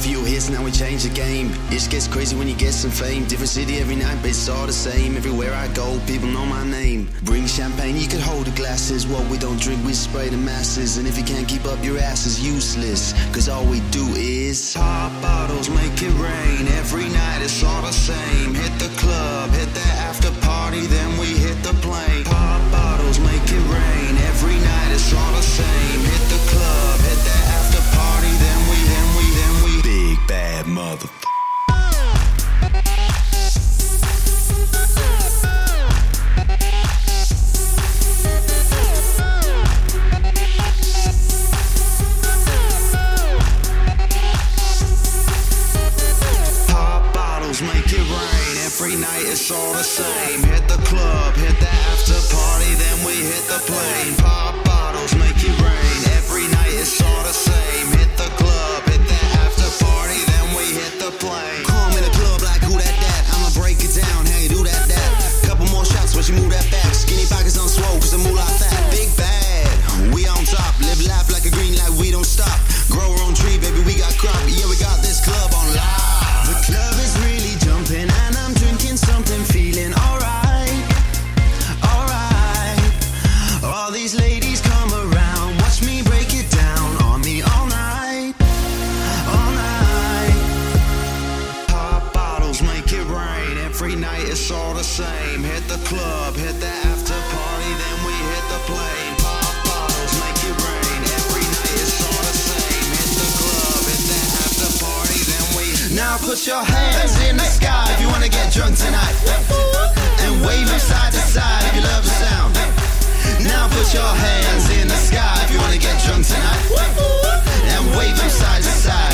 few hits, now we change the game. It just gets crazy when you get some fame. Different city every night, but it's all the same. Everywhere I go, people know my name. Bring champagne, you can hold the glasses. What we don't drink, we spray the masses. And if you can't keep up, your ass is useless. Cause all we do is pop bottles, make it rain. Every night it's all the same. Hit the club, hit the after party, then we hit the plane. Pop bottles, make it rain. Every night it's all the same. Hit the club, hit the after party, then we big bad mother. Pop bottles, make it rain. Every night it's all the same. Hit the club, hit the after party, then we hit the plane. Pop bottles, make it rain. Every night it's all the same. Hit the club, hit the after party, then we hit the plane. Call me the club like who that? I'ma break it down, how you do that? Couple more shots, but you move that back. Skinny pockets on swole, cause the moolah fat. Big bad, we on top. Live life like a green light, we don't stop. Grow our own tree, baby, we got crop. Yeah, we got this club on live. The club is really jumping, and I'm drinking something, feeling alright. Alright. All these ladies come around, watch me break it down on me all night. All night. Pop bottles, make it rain. Every night it's all the same. Hit the club, hit the after party, then we hit the plane. Pop bottles, make it rain. Every night it's all the same. Hit the club, hit the after party, then we. Now put your hands in the sky if you wanna get drunk tonight, and wave them side to side if you love the sound. Now put your hands in the sky if you wanna get drunk tonight, and wave them side to side.